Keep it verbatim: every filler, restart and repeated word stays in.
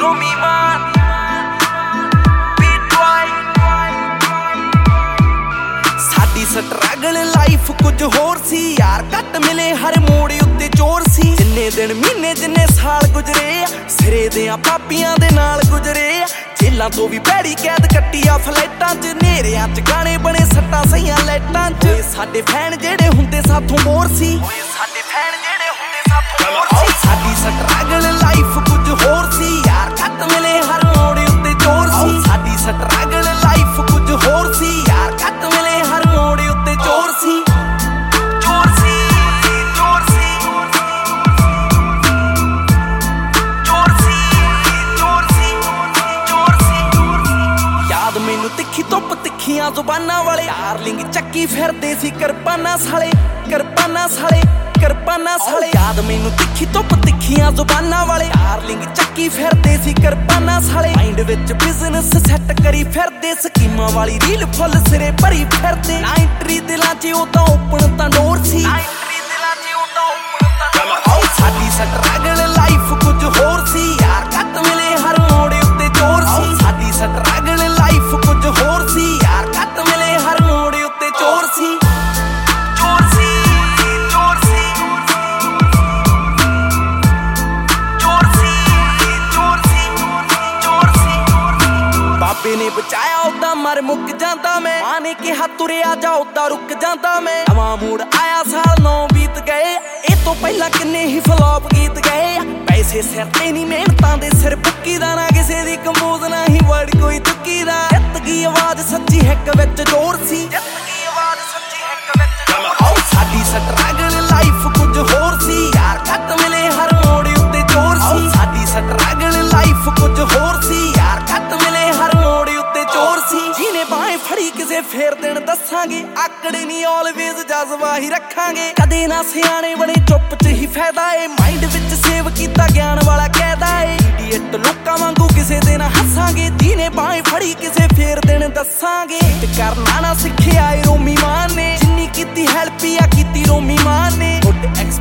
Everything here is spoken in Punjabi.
ਰੋਮੀ ਮਾਨ ਸਾਡੀ ਸਟਰਗਲ ਲਾਈਫ ਕੁਝ ਹੋਰ ਸੀ ਯਾਰ ਘੱਟ ਮਿਲੇ ਹਰ ਮੋੜ ਉੱਤੇ ਚੋਰ ਸੀ ਜਿੰਨੇ ਦਿਨ ਮਹੀਨੇ ਜਿੰਨੇ ਸਾਲ ਗੁਜ਼ਰੇ ਸਿਰੇ ਦਿਆਂ ਪਾਪੀਆਂ ਦੇ ਨਾਲ ਗੁਜ਼ਰੇ ਜੇਲਾਂ ਤੋਂ ਵੀ ਭੈੜੀ ਕੈਦ ਕੱਟੀ ਆ ਫਲੈਟਾਂ 'ਚ ਨੇਰਿਆਂ 'ਚ ਗਾਣੇ ਬਣੇ ਸੱਟਾਂ ਸਹੀਆਂ ਲਾਈਟਾਂ 'ਚ ਸਾਡੇ ਫੈਨ ਜਿਹੜੇ ਹੁੰਦੇ ਸਾਥੋਂ ਮੋਰ ਸੀ ਸਾਡੇ ਫੈਨ ਜਿਹੜੇ ਹੁੰਦੇ ਸਾਥੋਂ ਮੋਰ ਸੀ ਸਾਡੀ ਸਟਰਗਲ ਲਾਈਫ ਕੁਝ ਹੋਰ ਸੀ ਯਾਰ ਘੱਟ ਮਿਲੇ ਹਰ ਮੋੜ ਉੱਤੇ ਚੋਰ ਸੀ ਸਾਡੀ ਸਟਰਗਲ ਲਾਈਫ ਕੁਝ ਹੋਰ ਸੀ ਯਾਰ ਘੱਟ ਮਿਲੇ ਹਰ ਮੋੜ ਉੱਤੇ ਚੋਰ ਸੀ ਚੋਰ ਸੀ ਚੋਰ ਸੀ ਚੋਰ ਸੀ ਚੋਰ ਸੀ ਚੋਰ ਸੀ ਯਾਦ ਮੈਨੂੰ ਤਿੱਖੀ ਧੁੱਪ ਤਿੱਖੀਆਂ ਜ਼ੁਬਾਨਾਂ ਵਾਲੇ ਡਾਰਲਿੰਗ ਚੱਕੀ ਫਿਰਦੇ ਸੀ ਕਿਰਪਾਨਾਂ ਸਾਲੇ ਕਿਰਪਾਨਾਂ ਸਾਲੇ ਕਿਰਪਾਨਾਂ ਸਾਲੇ ਯਾਦ ਮੈਨੂੰ ਤਿੱਖੀ ਧੁੱਪ ਤਿੱਖੀਆਂ ਜ਼ੁਬਾਨਾਂ ਵਾਲੇ ਡਾਰਲਿੰਗ ਚੱਕੀ ਫਿਰਦੇ ਸੀ ਕਿਰਪਾਨਾਂ ਸਾਲੇ ਮਾਈਂਡ ਵਿੱਚ ਬਿਜ਼ਨਸ ਸੈੱਟ ਕਰੀ ਫਿਰਦੇ ਸਕੀਮਾਂ ਵਾਲੀ ਰੀਲ ਫੁੱਲ ਸਿਰੇ ਭਰੀ ਫਿਰਦੇ ਨਾ ਐਂਟਰੀ ਦਿਲਾਂ 'ਚ ਉਹ ਤਾਂ ਓਪਨ ਤਾਂ ਡੋਰ ਸੀ ਨਾ ਐਂਟਰੀ ਦਿਲਾਂ 'ਚ ਉਹ ਤਾਂ ਓਪਨ ਤਾਂ ਡੋਰ ਸੀ ਸਾਡੀ ਸਟਰਗਲ ਲਾਈਫ ਕੁਝ ਹੋਰ ਸੀ ਯਾਰ ਘੱਟ ਮਿਲੇ ਹਰ ਮੋੜ ਉੱਤੇ ਚੋਰ ਸੀ ਸਾਡੀ ਸਟਰਗਲ ਲਾਈਫ ਕੁਝ ਹੋਰ ਸੀ ਯਾਰ ਘੱਟ ਮਿਲੇ ਹਰ ਮੋੜ ਉੱਤੇ ਚੋਰ ਸੀ ਚੋਰ ਸੀ ਬਾਬੇ ਨੇ ਬਚਾਇਆ ਉਦਾਂ ਮਰ ਮੁੱਕ ਜਾਂਦਾ ਮੈਂ ਮਾਂ ਨੇ ਕਿਹਾ ਤੁਰਿਆ ਜਾ ਉਦਾਂ ਰੁਕ ਜਾਂਦਾ ਮੈਂ ਨਵਾਂ ਮੂਡ ਆਇਆ ਸਾਲ ਨੌ ਬੀਤ ਗਏ ਇਹ ਤੋਂ ਪਹਿਲਾਂ ਕਿੰਨੇ ਹੀ ਫਲॉप ਗੀਤ ਗਏ ਪੈਸੇ ਸਿਰ ਤੇ ਨਹੀਂ ਮਿਹਨਤਾਂ ਦੇ ਸਿਰ ਬੁੱਕੀ ਦਾ ਨਾ ਕਿਸੇ ਦੀ ਕੰਪੋਜ਼ ਨਾ ਹੀ ਵਰਡ ਕੋਈ ਤੁੱਕੀ ਦਾ ਜਿੱਤ ਗਈ ਆਵਾਜ਼ ਸੱਚੀ ਹਿੱਕ ਵਿੱਚ ਜ਼ੋਰ ਸੀ ਜਿੱਤ ਗਈ ਆਵਾਜ਼ ਸੱਚੀ ਹਿੱਕ ਵਿੱਚ ਜ਼ੋਰ ਸੀ ਸਾਡੀ ਸਟਰਗਲ ਲਾਈਫ ਕੁਝ ਹੋਰ ਸੀ ਯਾਰ ਘੱਟ ਮਿਲੇ ਹਰ ਮੋੜ ਉੱਤੇ ਚੋਰ ਸੀ ਸਾਡੀ ਸਟਰਗਲ ਲਾਈਫ ਕੁਝ ਹੋਰ ਸੀ ਯਾਰ ਘੱਟ ਮਿਲੇ ਹਰ ਮੋੜ ਉੱਤੇ ਚੋਰ ਸੀ ਜਿਹਨੇ ਬਾहें ਫੜੀ ਕਿਸੇ ਫੇਰ ਦਿਨ ਦੱਸਾਂਗੇ ਆਕੜੇ ਨਹੀਂ ਆਲਵੇਜ਼ ਜਜ਼ਬਾ ਹੀ ਰੱਖਾਂਗੇ ਕਦੇ ਨਾ ਸਿਆਣੇ ਬਣੇ ਚੁੱਪ 'ਚ ਹੀ ਫਾਇਦਾ ਏ ਮਾਈਂਡ ਵਿੱਚ ਸੇਵ ਕੀਤਾ ਗਿਆਨ ਵਾਲਾ ਕਹਿਦਾ ਏ ਇਡੀਅਟ ਲੋਕਾਂ ਵਾਂਗੂ ਕਿਸੇ ਦੇ ਨਾ ਹੱਸਾਂਗੇ ਜਿਹਨੇ ਬਾहें ਫੜੀ ਕਿਸੇ ਫੇਰ ਦਿਨ ਦੱਸਾਂਗੇ ਤੇ ਕਰਨਾ ਨਾ ਸਿੱਖਿਆ ਏ ਰੋਮੀ ਮਾਨ ਨੇ ਜਿੰਨੀ ਕੀਤੀ ਹੈਲਪ ਆ ਕੀਤੀ ਰੋਮੀ ਮਾਨ ਨੇ ਗੁੱਡ